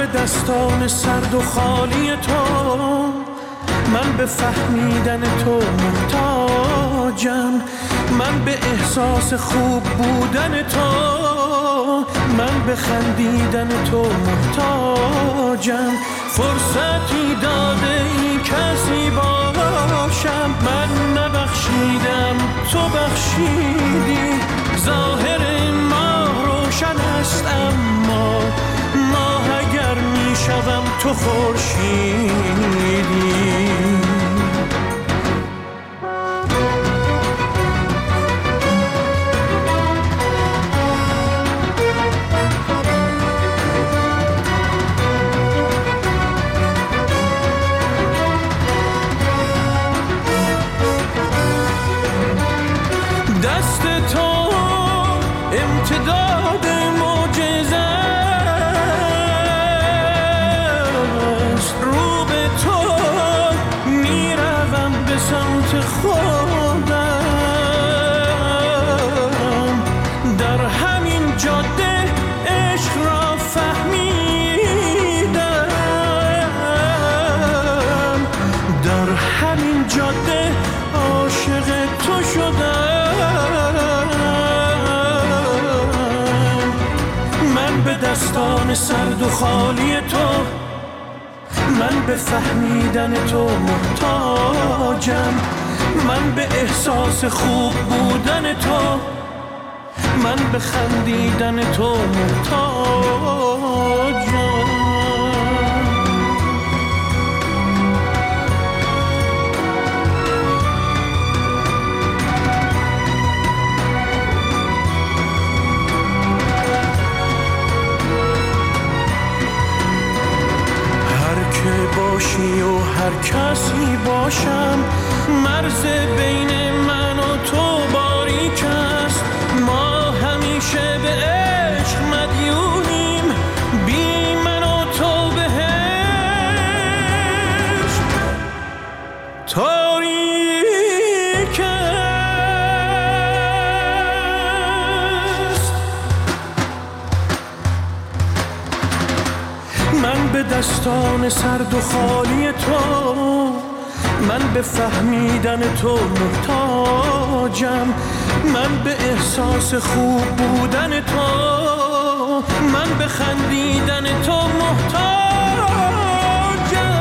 به دستان سرد و خالی تو، من به فهمیدن تو محتاجم، من به احساس خوب بودن تو، من به خندیدن تو محتاجم. فرصتی داده ای کسی باشم، من نبخشیدم تو بخشیدی. ظاهر ما روشن است اما ماه اگر می شوم تو خورشیدی. دست تو امتداد معجزه است، رو به تو میروم به سمت خودم. در همین جاده عشق را فهمیدم، در همین جاده عاشق تو شدم. به دستان سرد و خالی تو، من به فهمیدن تو محتاجم، من به احساس خوب بودن تو، من به خندیدن تو محتاجم. باشی و هر کسی باشم، مرز بین من و تو باریک است. ما همیشه به عشق مدیونیم، بی من و تو بهشت تاریک است. من به دستان سرد و خالی تو، من به فهمیدن تو محتاجم، من به احساس خوب بودن تو، من به خندیدن تو محتاجم.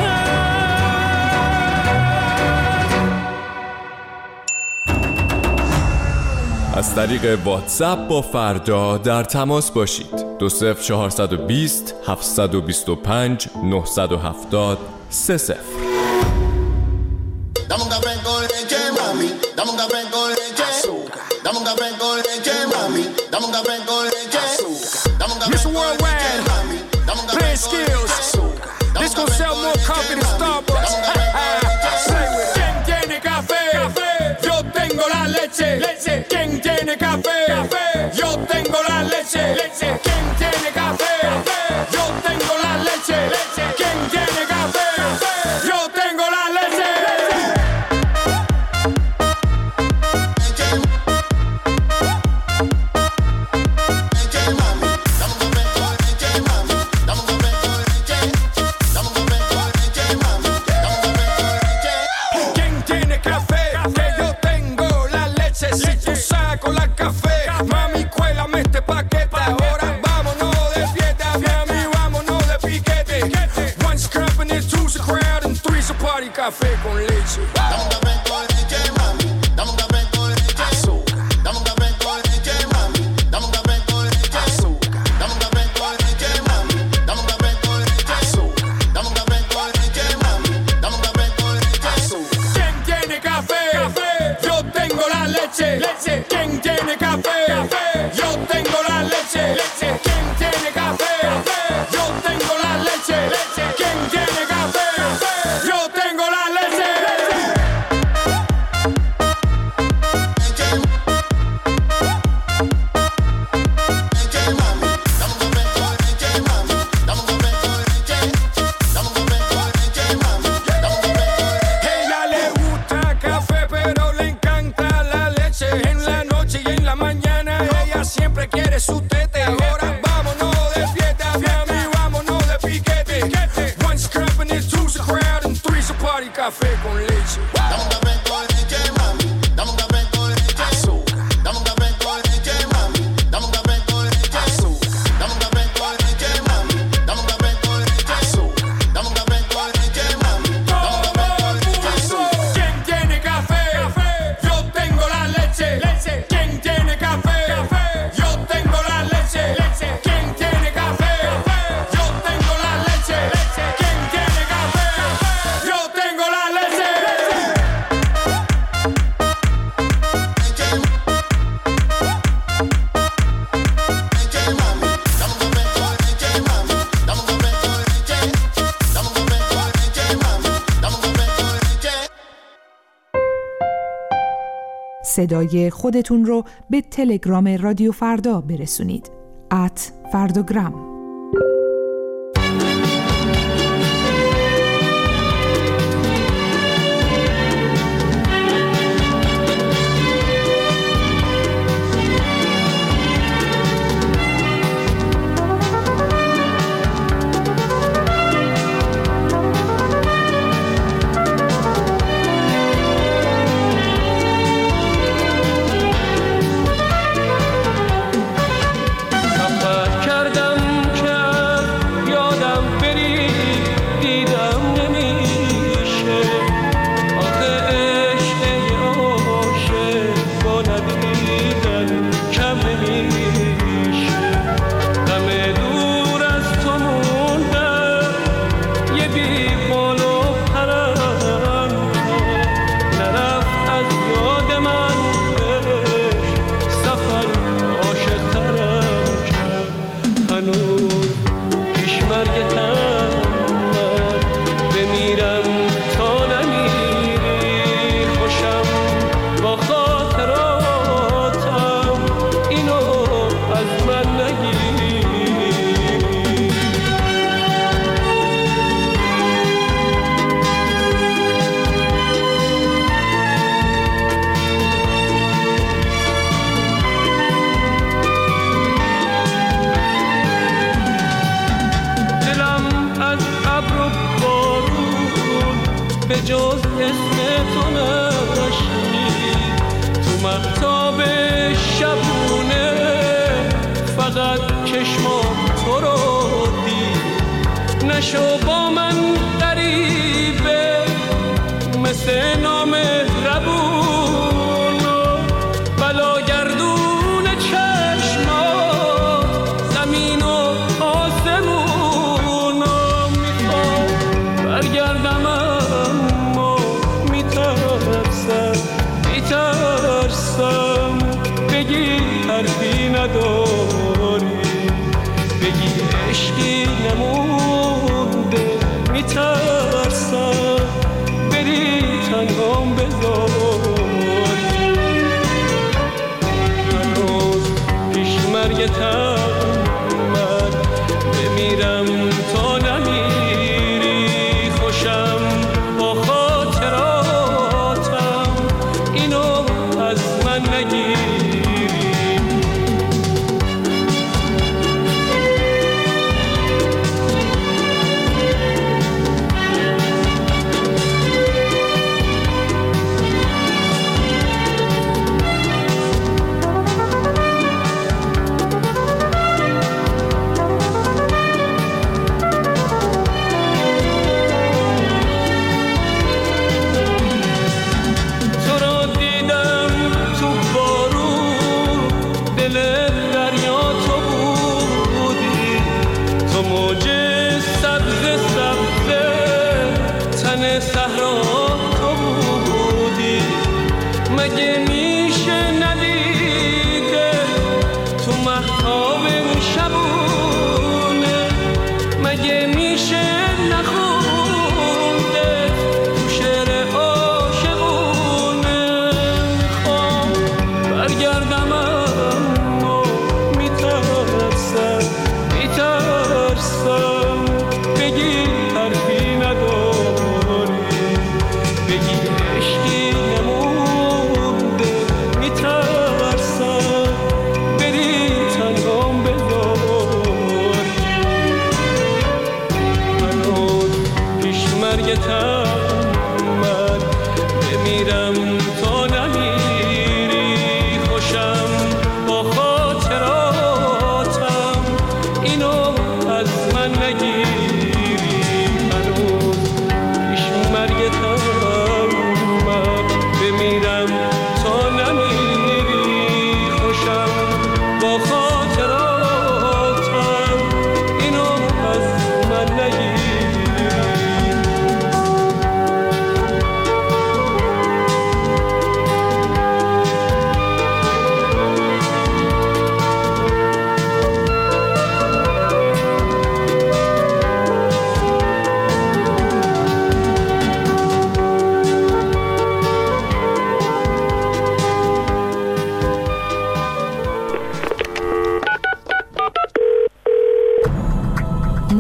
از طریق واتساپ با فردا در تماس باشید. 20420 725 970 30. Dame un café con leche, mami. Dame un café con leche. Dame un café con leche, mami. Dame un café con leche. Dame un café con leche, mami. Dame un café con leche. This gon' sell more coffee than Starbucks. Say with it. ¿Quién tiene café? Yo tengo la leche. ¿Quién tiene café? Yo tengo la leche. ¿Quién tiene café? Yo tengo la leche. ¿Quién tiene café? Yo tengo la leche. Con la café, mami, cuélame este paquete. Ahora vámonos de fiesta, mami, vámonos de piquete. One's company, two's a crowd, and three's a party. Café con leche. Dame un café con leche, mami. Dame un café con leche. Dame un café con leche, mami. Dame un café con leche. Dame un café con leche, mami. Dame un café con leche. Dame un café con leche, mami. Dame un café con leche. ¿Quién tiene café? Yo tengo la leche. ¿Quién tiene café? Yo tengo la leche. ¿Quién tiene café? Yo tengo la leche. ¿Quién tiene café? Yo tengo la leche. صدای خودتون رو به تلگرام رادیو فردا برسونید. @فرداگرام. نشو با من غریبه مثل نامهربون بلا گردون چشمات زمین و آسمون میخوام برگردم اما میترسم بگی حرفی نداری بگی عشقی نمونده میترسم بری تنهام بذاری هنوز پیش مرگتم من بمیرم تا نمیری خوشم با خاطراتم اینو از من نگیری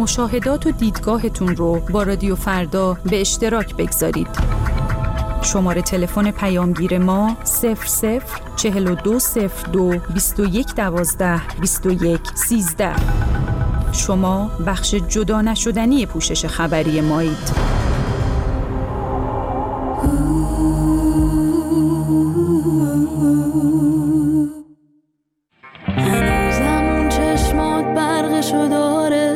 مشاهدات و دیدگاهتون رو با رادیو فردا به اشتراک بگذارید. شماره تلفن پیامگیر ما 004202 2112 2113. شما بخش جدا نشدنی پوشش خبری مایید. هنوزم اون چشمات برقشو داره،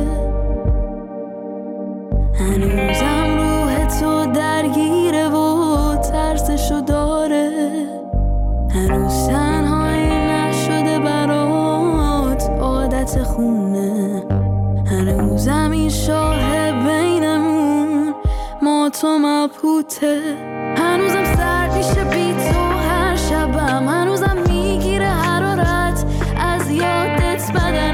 هنوزم روح تو درگیره و ترسشو داره، هنوز تنهایی نشده برات عادت خونه، هنوزم این شاه بینمون ما تو مبهوته، هنوزم سرد میشه بی تو هر شبم، هنوزم میگیره حرارت از یادت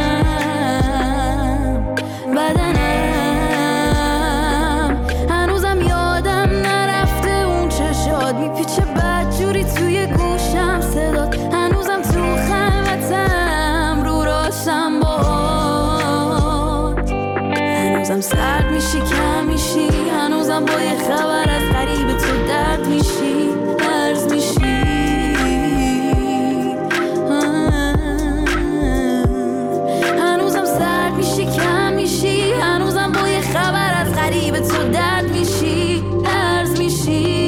بدنم، هنوزم یادم نرفته اون چشات میپیچه بدجوری توی گوشم صدات، هنوزم تو خلوتم رو راشم باد، هنوزم سرد میشی کم میشی، هنوزم با یه خبر از غریب تو درد میشی درز میشی، هنوزم سرد میشی کم میشی، هنوزم با یه خبر از غریب تو درد میشی درز میشی.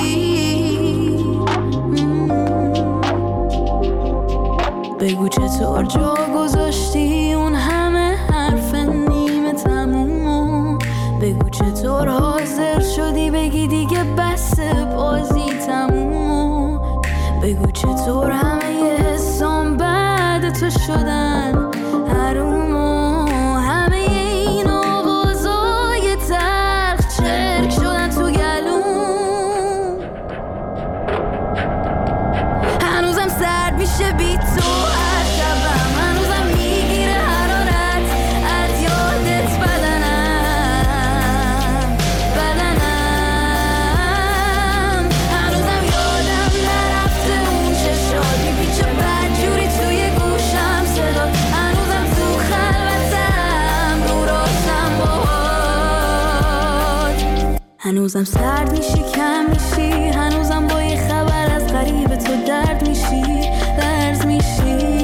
بگو چطور جا گذاشتی اون همه حرف نیمه تمومو، بگو چطور حاضر شدی بگی دیگه بس بازی تمومو، بگو چطور همه حسام بعد تو شدن حرومو، همه این آوازای تلخ چرک شدن تو گلوم، هنوزم سرد میشه بی تو هر شبم، هنوزم میگیره حرارت از یادت بدنم، هنوزم یادم نرفته اون چشات میپیچه بدجوری توی گوشم صدات، هنوزم تو خلوتم رو راشم باهات، هنوزم سرد میشی کم میشی، هنوزم با یه خبر از غریب تو درد میشی درز میشی،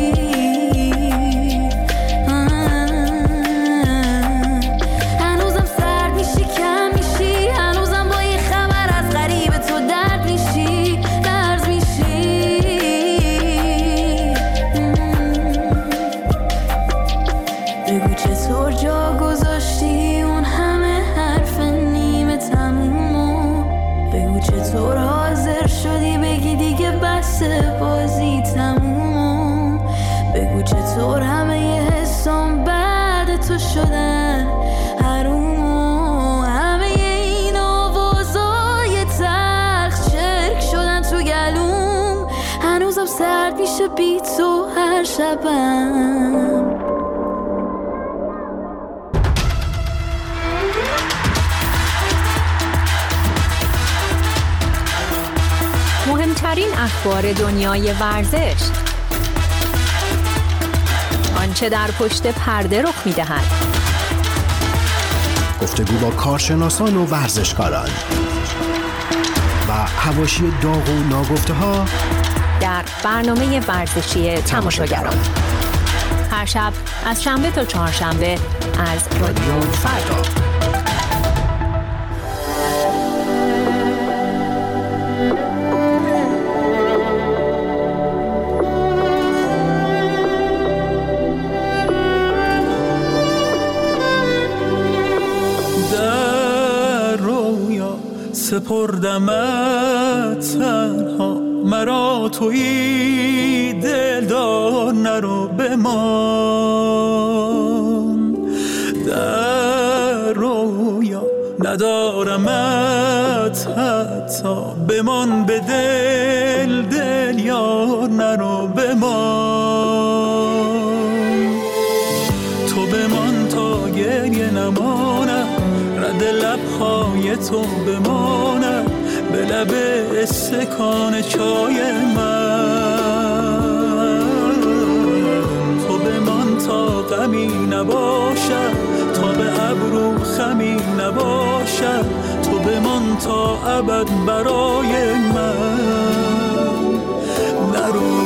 هنوزم سرد میشی کم میشی، هنوزم با یه خبر از غریب تو درد میشی درز میشی. بگو چطور جا گذاشتی اون همه حرف نیمه تمومو، بگو چطور حاضر شدی بگی دیگه بس بازی تمومو، بگو چطور همه حسام بعد تو شدن حرومو، همه این آوازای تلخ چرک شدن تو گلوم، هنوزم سرد میشه بی تو هر شبم. مهمترین اخبار دنیای ورزش، آنچه در پشت پرده رخ می‌دهد، گفتگو با کارشناسان و ورزشکاران و حواشی داغ و ناگفته‌ها در برنامه ورزشی تماشاگران، هر شب از شنبه تا چهارشنبه از رادیو فردا. سپردمت تنها مرا تویی، دلدار نرو بمان، در رویا ندارمت حتی بمان، به دل دل یار نرو بمان، تو بمان تا گریه نمانم، رد لبهای تو بمانم، به لب استکان چای من، تو بمان تا غمی نباشد، تا به ابرو خمی نباشد، تو بمان تا ابد برای من، نرو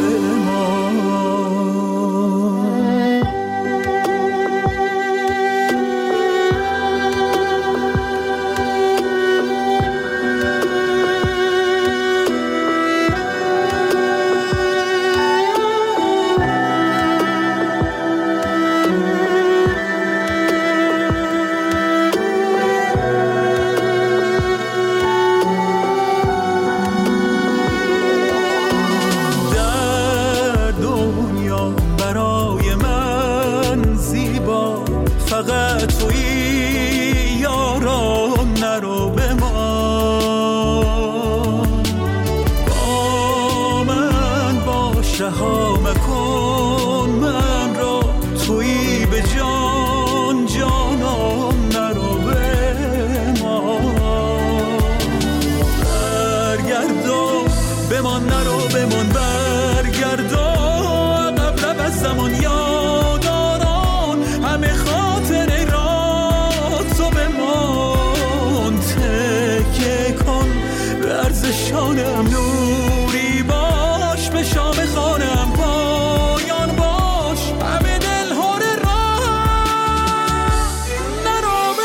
شانم نوری باش، به شام خانم پایان باش، همه دل هر راه نرو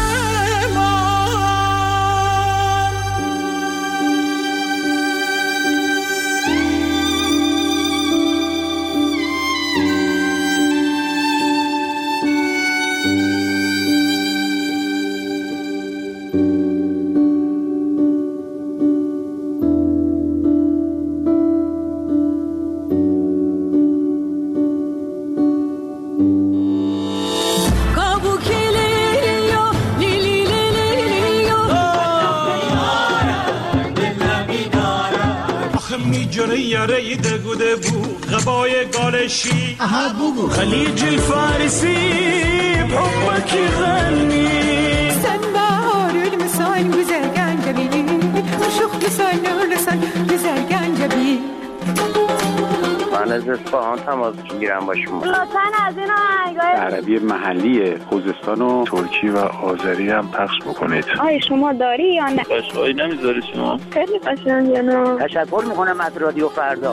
یاره دگوده بو غبای گالشی خلیج الفارسی بحبك غني sen baharül misal güzel gencebi aşık misal lüsen güzel gencebi من از اصفهان تماس میگیرم با شما. لطفاً از این آهنگای عربی محلی خوزستان و ترکی و آذری هم پخش بکنید. آیا شما داری یا نه؟ قشقایی نمیذاری شما؟ خیلی قشنگه نه؟ تشکر میکنم از رادیو فردا.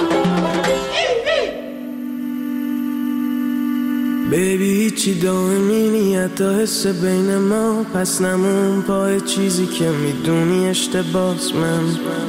بیبی هیچی دائمی نیت تا حس بین ما، پس نمون پای چیزی که میدونی اشتباس، من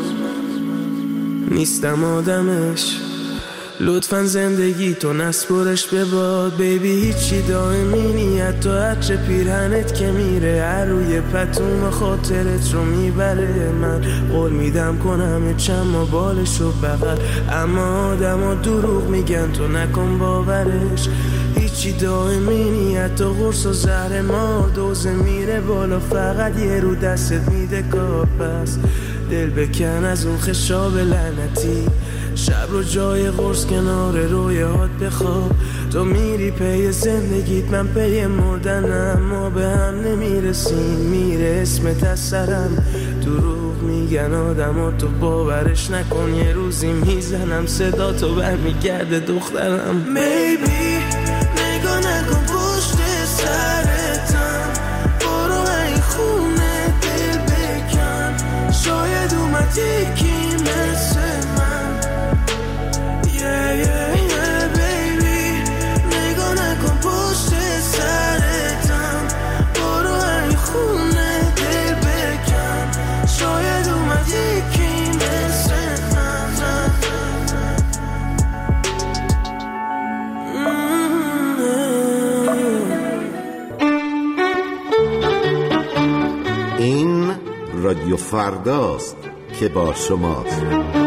نیستم آدمش، لطفاً زندگی تو نسپرش به باد. بیبی هیچی دائمی نیت تا عطر پیرهنت که میره هر روی پتوم خاطرت رو میبره. من قول میدم کنم چما بالش رو بغل، اما آدم ها دروغ میگن تو نکن باورش. هیچی دائمی نیت تا قرص و زهر ما دوزه میره بالا، فقط یه رو دستت میده کار. پس دل بکن از اون خشاب لعنتی، شب رو جای قرص کنار رویات بخواب. تو میری پی زندگیت من پی مردنم، ما به هم نمیرسیم میره اسمت از سرم. دروغ میگن آدم ها تو باورش نکن، یه روزی میزنم صدا تو برمیگرده دخترم. Maybe نگاه نکن پشت سرتم، برو این خونه دل بکن، شاید اومد یکی مثل من. Yeah, yeah, yeah, baby نگاه نکن پشت سرتم، برو این خونه دل بکن، شاید اومد یکی مثل من. این رادیو فرداست که با شماست.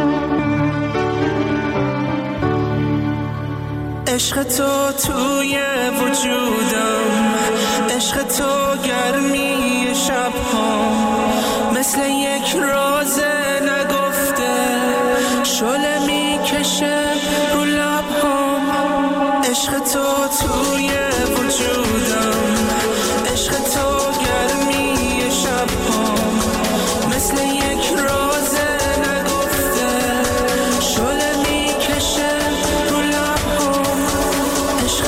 عشق تو توی وجودم، عشق تو گرمی شب‌ها، مثل یک راز نگفته شعله میکشه رو لب‌هام. عشق تو توی وجودم، عشق تو گرمی شب‌ها، مثل یک راز نگفته شعله میکشه رو لب‌هام. عشق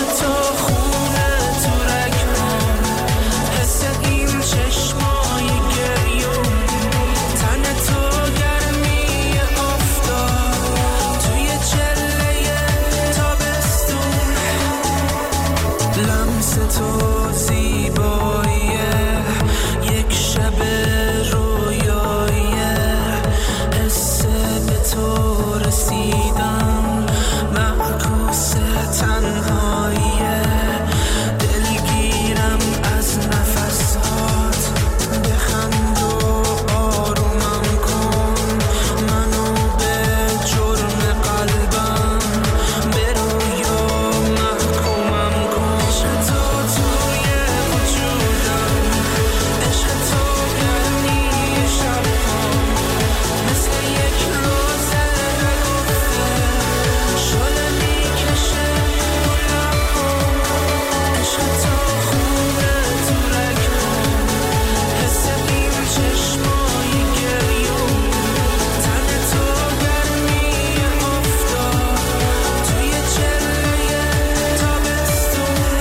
مثل تو زیباییه، یک شب رویاییه، حس به تو رسیدم، معکوس تنهاییه، دلگیرم از نفسات، بخند و آرومم کن، منو به جرم قلبم به رویا محکومم کن. عشق تو توی وجودم، عشق تو گرمی شب‌هام، مثل یک روزه نگفته شعله میکشه تو لب‌هام. عشق تو خونه تو رگ‌هام، حس این چشمای گریون، تن تو گرمی آفتاب توی چله تابستون.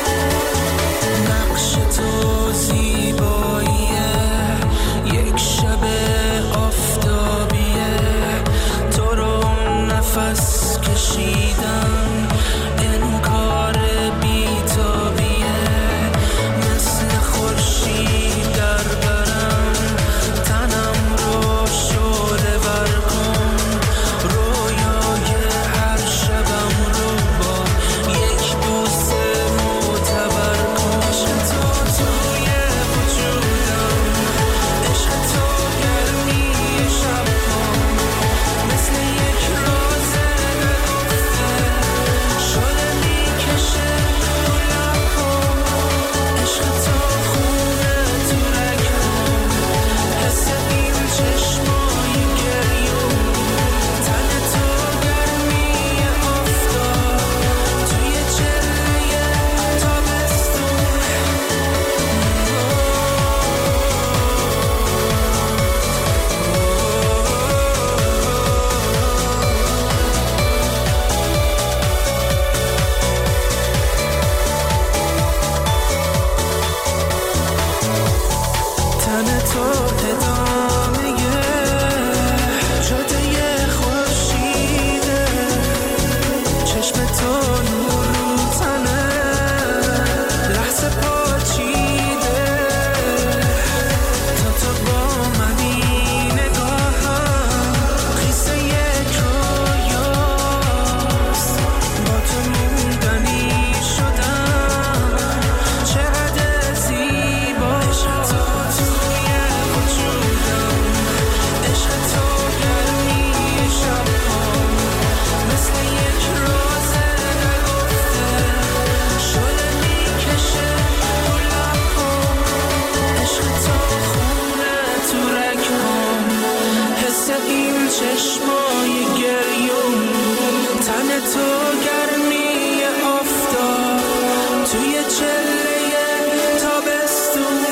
نقش تو زیباییه، یک شب آفتابیه، تو رو نفس کشیدم، انکار بی‌تابیه، مثل خورشید در برم، تنم رو شعله ور کن، رویای هر شبم رو با یک بوسه معتبر کن. عشق تو توی وجودم، عشق تو گرمی شب‌هام، مثل یک روزه نگفته شعله میکشه تو لب‌هام. عشق تو خونه تو رگ‌هام، حس این چشمای گریون، تن تو گرمی آفتاب توی چله تابستون. تن تو ادامه جاده خورشیده، چشم تو نور رو تنه، لحظه پاچیده، تا با منی نگاهم قصه یک رویاست، با تو موندنی شدم، چقدر زیبا. عشق تو توی وجودم، عشق تو گرمی شب‌هام، مثل یک روزه نگفته شعله میکشه تو لب‌هام. عشق تو خونه تو رگ‌هام، حس این چشمای گریون، تن تو گرمی آفتاب توی چله تابستون.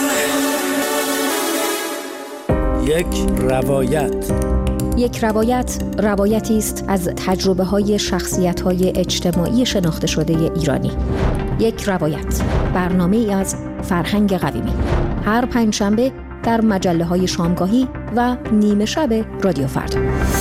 یک روایت روایتی است از تجربه‌های شخصیت‌های اجتماعی شناخته شده ایرانی. یک روایت، برنامه‌ای از فرهنگ قویمی، هر پنجشنبه در مجله‌های شامگاهی و نیمه شب رادیو فردا.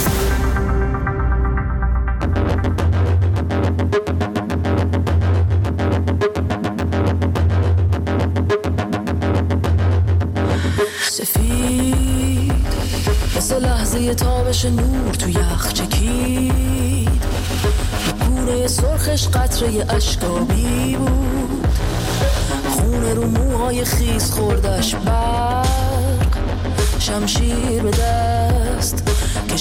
سفید مثل لحظه تابش نور تو یخ چکید، گونه سرخش قطره اشکابی بود، خونه رو موهای خیس خوردش برق، شمشیر به دست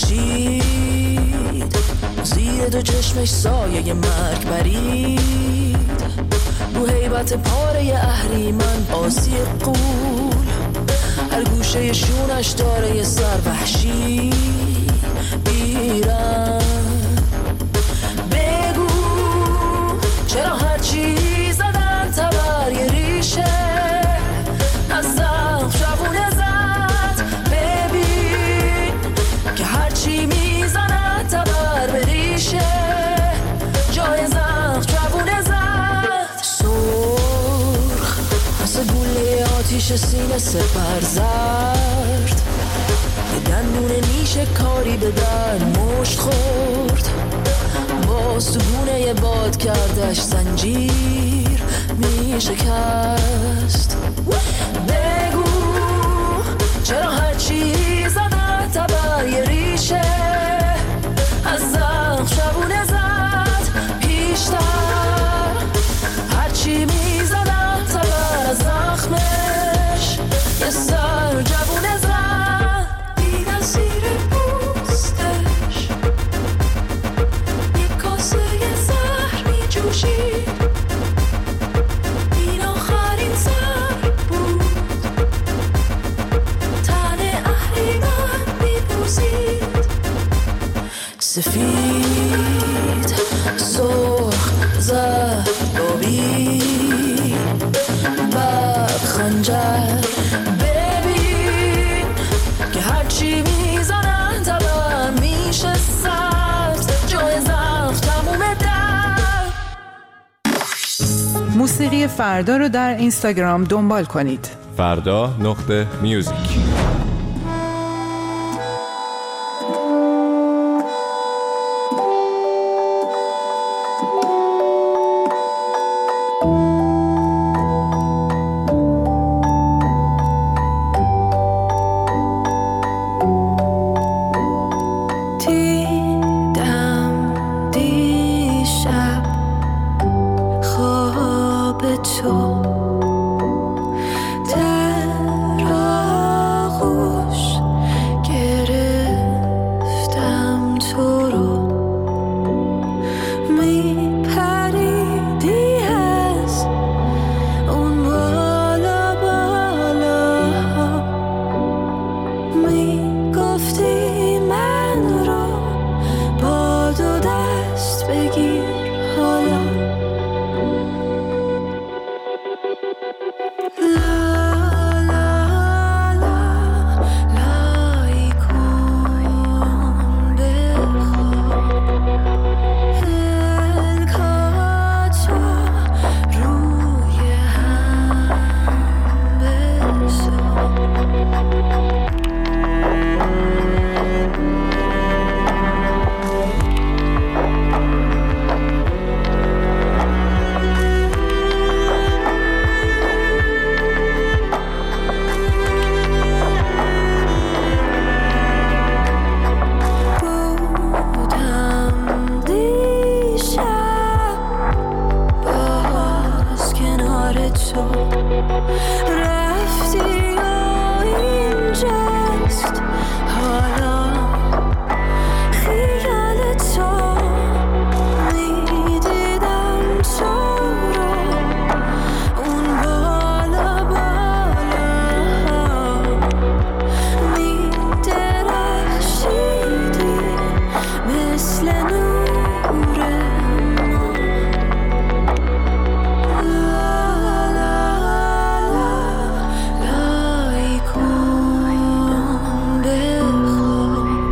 کشید، زیر دو چشمش سایه مرگ برید، رو هیبت پاره اهریمن آسی قول، هر گوشه شونش داره یه سر وحشی بیرن. بگو چرا هرچی زدن تبر یه ریشه از زخم شبونه زد، ببین که هرچی میزنن تبر به ریشه جای زخم شبونه زد. سرخ مثل گوله آتیش سینه سپر زرد، یه دندون نیشه کاری به در مشت خورد، باز تو گونه باد کردش زنجیر می شکست. بگو چرا هرچی زدن تبر یه ریشه از زخم شبونه زد پیشتر. هرچی می زدن تبر از زخمش یه سر جوونه زد. دیدن زیر پوستش یه کاسه زهر می جوشید. این آخرین سر بود تن اهریمن می بوزید. سفید سرخ زرد آبی بعد خنجر. ببین که هرچی میزنن تبر میشه سبز جای زخم تموم در. موسیقی فردا رو در اینستاگرام دنبال کنید. فردا.music. دیدم دیشب خواب تو در آغوش گرفتم تو رو. میپریدی از اون بالا بالا میگفتی من رو با دو دست بگیر حالا. لای کن بخواب پلکاتو روی هم بذار. بودم دیشب باز کنار تو رفتی و اینجاست حالا خیال تو. میدیدم تو رو اون بالا بالا میدرخشیدی مثل نور ما. لای کن بخواب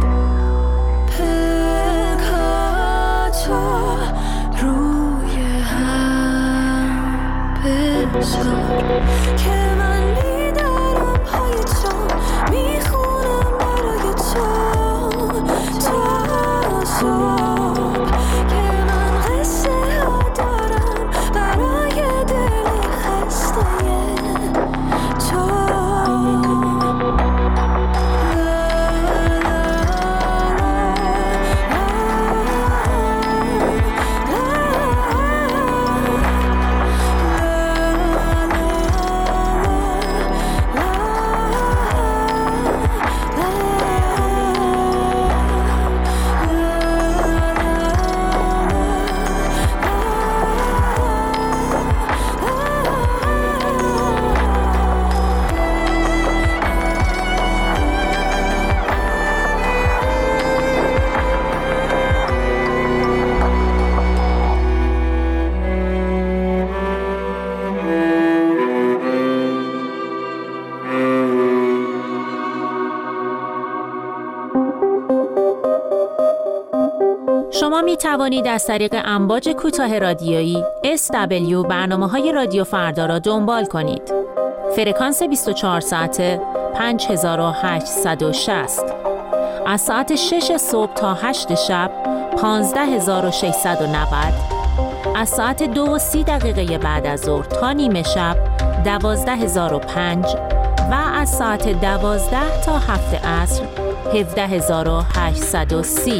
پلکاتو روی هم بذار که من میدارم پای تو میخونم برای تو تا صبح که من قصه ها دارم برای دل خسته تو. شما می توانید از طریق امواج کوتاه رادیویی SW برنامه‌های رادیو فردا را دنبال کنید. فرکانس 24 ساعته 5860. از ساعت 6 صبح تا 8 شب 15690. از ساعت 2:30 بعد از ظهر تا نیمه شب 12005 و از ساعت 12 تا 7 عصر 17830.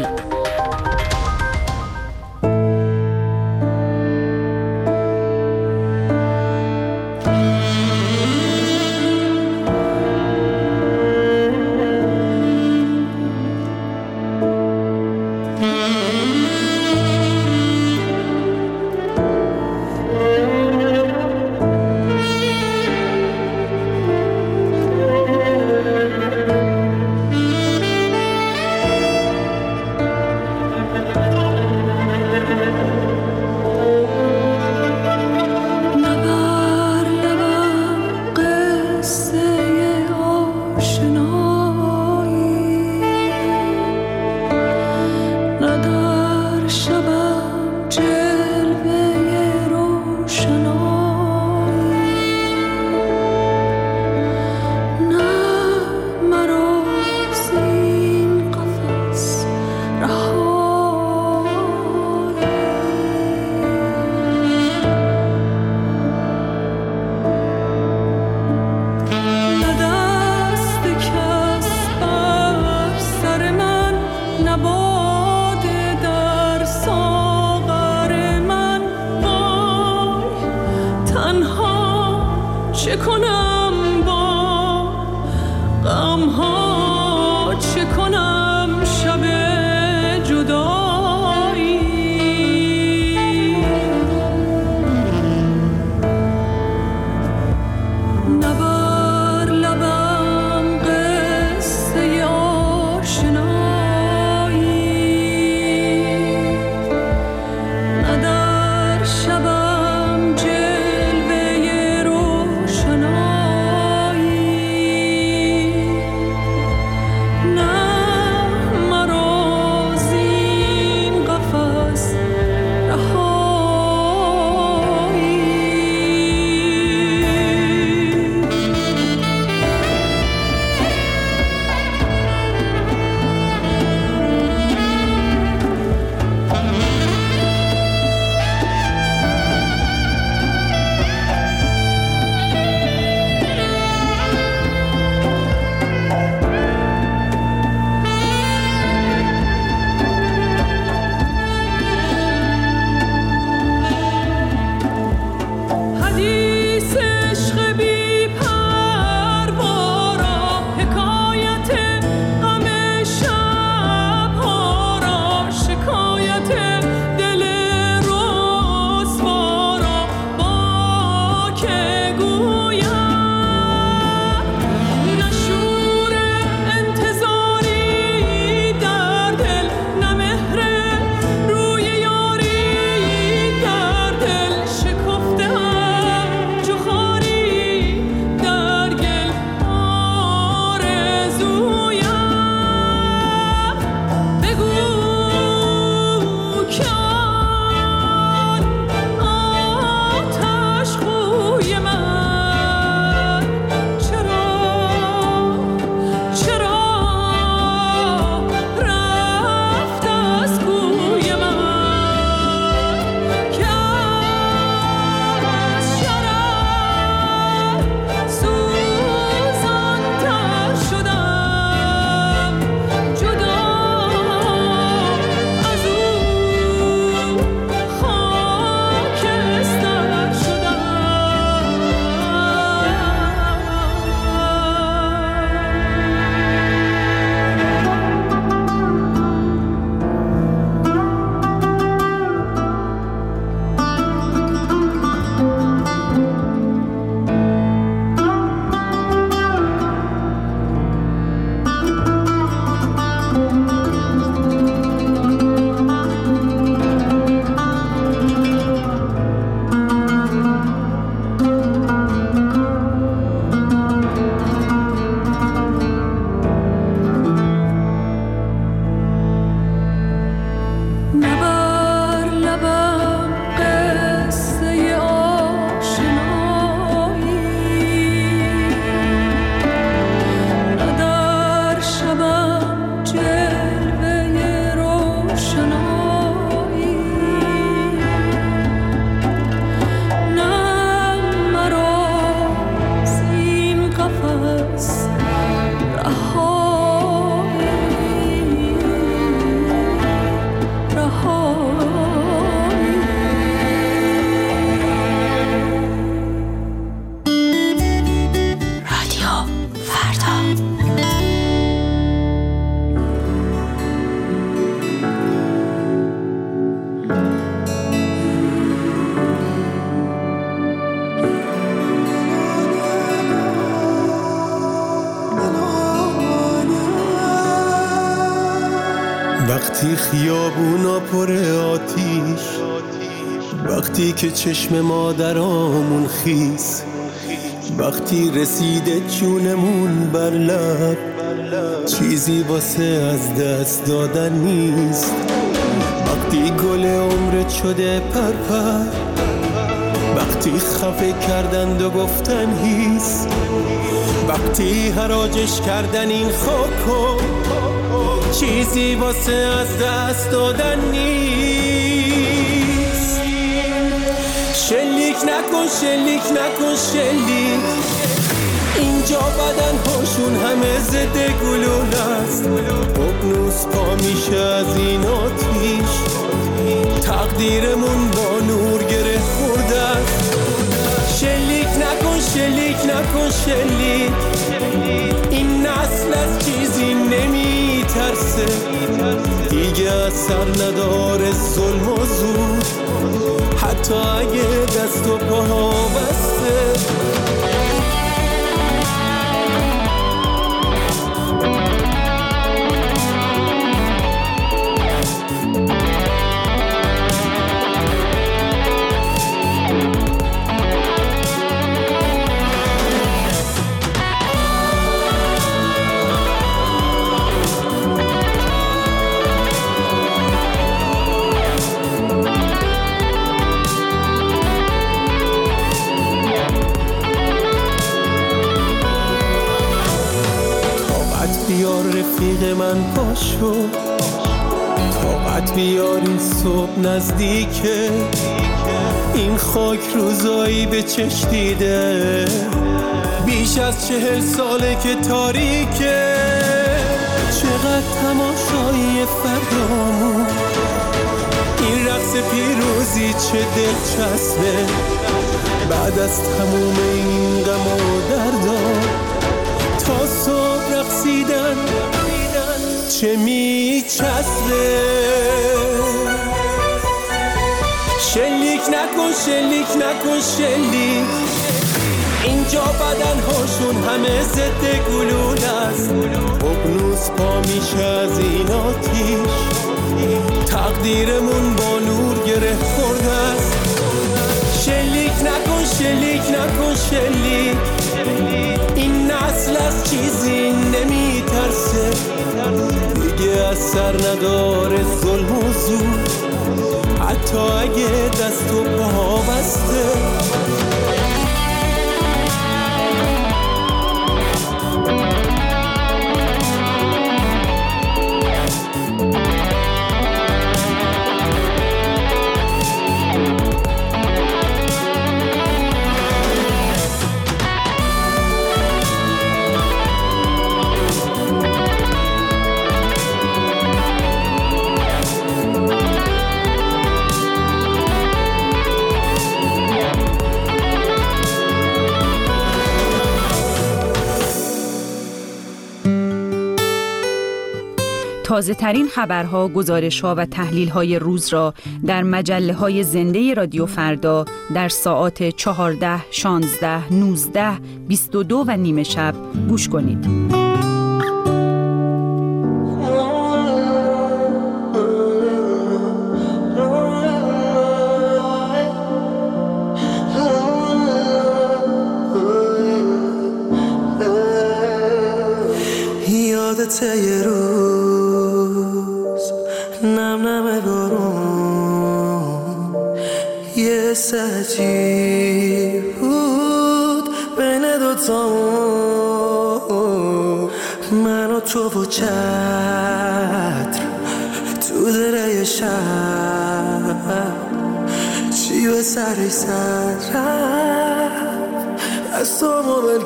وقتی خیابونا پر آتیش، وقتی که چشم مادرامون خیس، وقتی رسیده جونمون بر لب، چیزی واسه از دست دادن نیست. وقتی گل عمرت شده پرپر، وقتی خفه کردند و گفتن هیس، وقتی حراجش کردن این خاکو، چیزی واسه از دست دادن نیست. شلیک نکن شلیک نکن شلیک، اینجا بدن هاشون همه ضد گلوله است. اقنوس پا میشه از این آتیش، تقدیرمون با نور گره خورده است. شلیک نکن شلیک نکن شلیک، این نسل از چیزی نمیترسه، دیگه اثر نداره ظلم و زور، حتی اگه دست و پاها بسته. رفیق من پاشو، طاقت بیار این صبح نزدیکه، این خاک روزایی به چش دیده، بیش از 40 ساله که تاریکه. چقدر تماشایی فردامون، این رقص پیروزی چه دلچسبه، بعد از تموم این غم و دردا تا صبح رقصیدن چه میچسبه. شلیک نکن شلیک نکن شلیک، اینجا بدن هاشون همه ضد گلوله است. اقنوس پا میشه از این آتیش، تقدیرمون با نور گره خورده است. شلیک نکن شلیک نکن شلیک، این نسل از چیزی نمیترسه، دیگه اثر نداره ظلم و زور، حتی اگه دست و پا بسته. تازه ترین خبرها، گزارش‌ها و تحلیل‌های روز را در مجله‌های زنده رادیو فردا در ساعات 14، 16، 19، 22 و نیمه شب گوش کنید. یادته یه روز نم نم بارون، یه سجی بود بین دوتامون، من و تو و چتر تو دره شب، چی به سری سر از تو مبل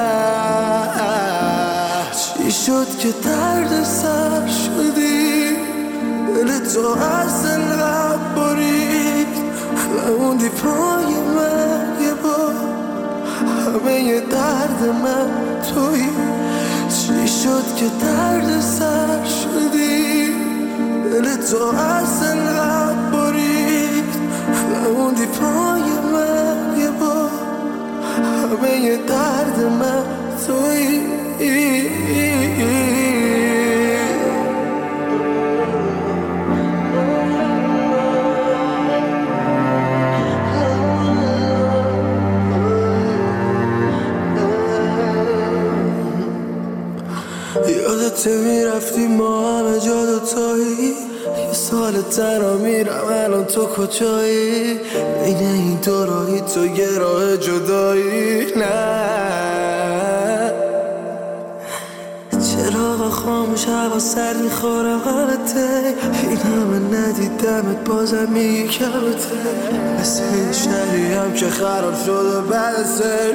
کرد. چی شد که درد سر شدی، دل تو از دلم برید، خوندی پای من یه بار، همه درد من تویی. چی شد که درد سر شدی، دل تو از دلم برید، خوندی پای من یه بار، همه درد من تویی. یادت میرفتی ما همه جا دوتایی، یه سال تنها میرم الان تو کجایی؟ بین این دو راهی تو یه راه جدایی. نه چراغ خاموش هوا سرد میخورم غلطه، این همه ندیدمت بازم میگی کمته، مثل این شهری هم که خراب شده بعد سر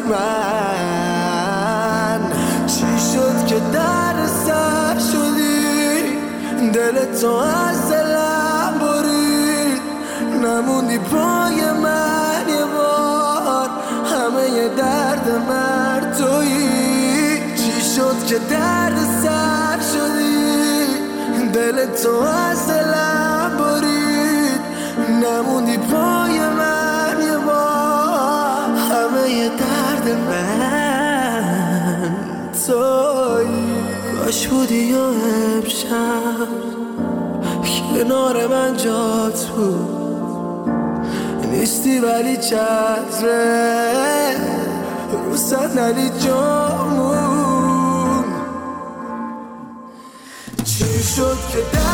من. چی شد که در سر شدی؟ دلتو از دلم برید، نموندی پای من یه بار، همه یه درد من تویی. چی شد که درد سر شدی؟ دلتو از دلم برید، نموندی پای من یه بار، همه یه درد من تویی. کاش بودی یا امشب کنار من جات بود، نیستی ولی چتره رو صندلی جامون. چی شد که